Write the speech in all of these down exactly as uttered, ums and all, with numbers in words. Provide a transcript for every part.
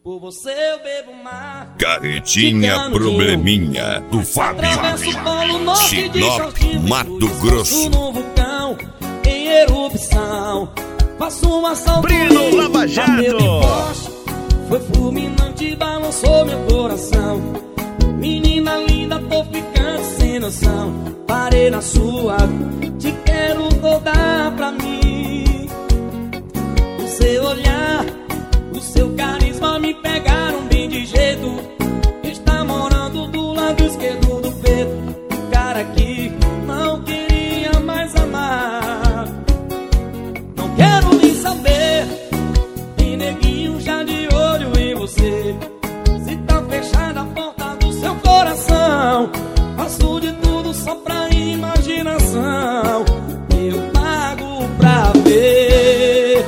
Por você eu bebo mar. Carretinha Probleminha do Fábio. Sinop, Mato Grosso. No vulcão, em erupção. Faço um assalto. Brino Lava Jato. Foi fulminante, balançou meu coração. Menina linda, tô ficando sem noção. Parei na sua, te quero toda pra mim. O seu olhar, o seu carisma me pegaram bem de jeito. Está morando do lado esquerdo do peito. O cara que não queria mais amar. Não quero nem saber. Tem neguinho já de olho em você. Se tá fechada a porta do seu coração, faço de tudo só pra imaginação. Eu pago pra ver.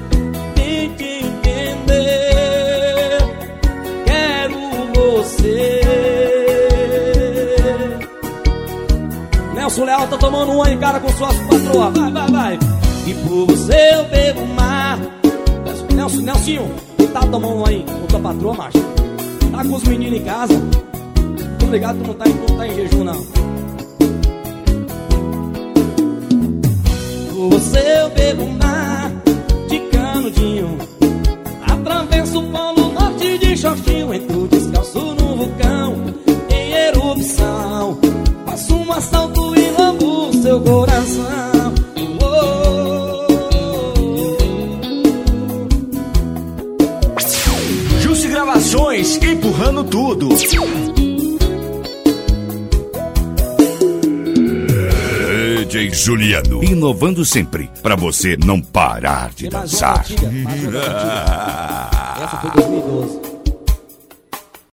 Nelson Leal tá tomando um aí, cara, com suas patroas. Vai, vai, vai. E por você eu bebo mar. Nelson, Nelsinho, tá tomando um aí com tua patroa, macho? Tá com os meninos em casa? Muito obrigado, tu não tá, tu não tá em jejum, não. Por você eu bebo mar de canudinho. Atravesso o polo norte de shortinho. Entro descalço no vulcão em erupção. Faço um assalto e lambo seu coração. Oh, oh, oh. Jussi Gravações, empurrando tudo. D J Juliano, inovando sempre, pra você não parar de dançar. Essa foi dois mil e doze.